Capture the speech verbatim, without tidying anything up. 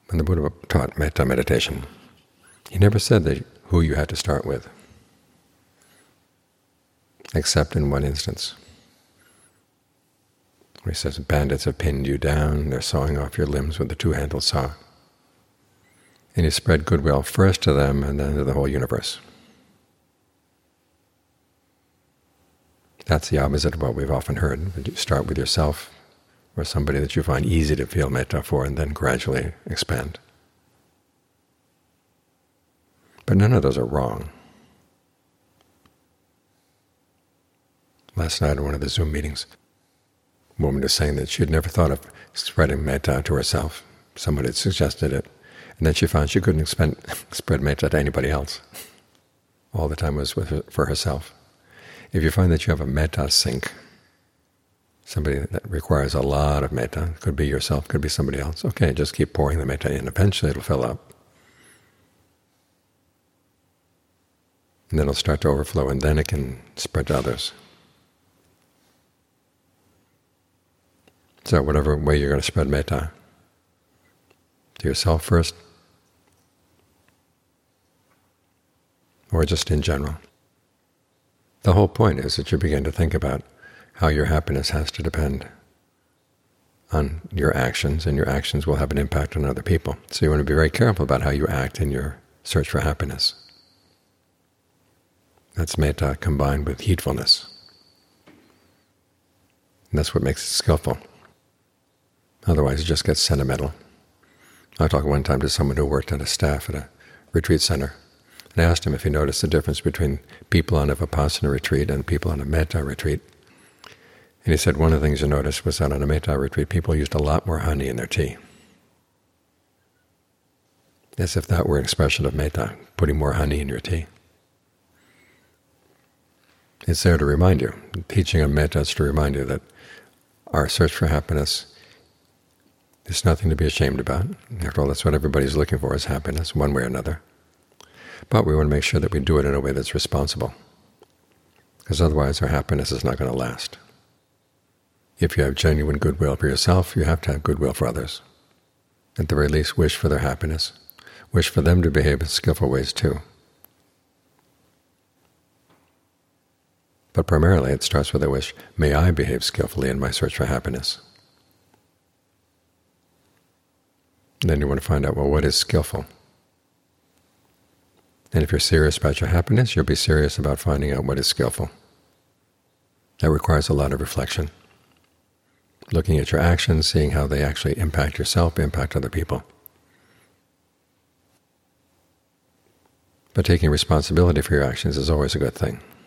When the Buddha taught metta meditation, he never said that who you had to start with, except in one instance, where he says, bandits have pinned you down, they're sawing off your limbs with a two-handled saw. And you spread goodwill first to them and then to the whole universe. That's the opposite of what we've often heard. You start with yourself, or somebody that you find easy to feel metta for, and then gradually expand. But none of those are wrong. Last night in one of the Zoom meetings, a woman was saying that she had never thought of spreading metta to herself. Somebody had suggested it, and then she found she couldn't expend, spread metta to anybody else. All the time was with her, for herself. If you find that you have a metta sink, somebody that requires a lot of metta, could be yourself, could be somebody else, okay, just keep pouring the metta in. Eventually it'll fill up. And then it'll start to overflow, and then it can spread to others. So whatever way you're going to spread metta, to yourself first, or just in general. The whole point is that you begin to think about how your happiness has to depend on your actions, and your actions will have an impact on other people. So you want to be very careful about how you act in your search for happiness. That's metta combined with heedfulness. And that's what makes it skillful. Otherwise it just gets sentimental. I talked one time to someone who worked on a staff at a retreat center, and I asked him if he noticed the difference between people on a Vipassana retreat and people on a metta retreat. And he said one of the things you noticed was that on a metta retreat people used a lot more honey in their tea. As if that were an expression of metta, putting more honey in your tea. It's there to remind you. The teaching of metta is to remind you that our search for happiness is nothing to be ashamed about. After all, that's what everybody's looking for, is happiness, one way or another. But we want to make sure that we do it in a way that's responsible, because otherwise our happiness is not going to last. If you have genuine goodwill for yourself, you have to have goodwill for others. At the very least, wish for their happiness. Wish for them to behave in skillful ways too. But primarily it starts with a wish, may I behave skillfully in my search for happiness. And then you want to find out, well, what is skillful? And if you're serious about your happiness, you'll be serious about finding out what is skillful. That requires a lot of reflection. Looking at your actions, seeing how they actually impact yourself, impact other people. But taking responsibility for your actions is always a good thing.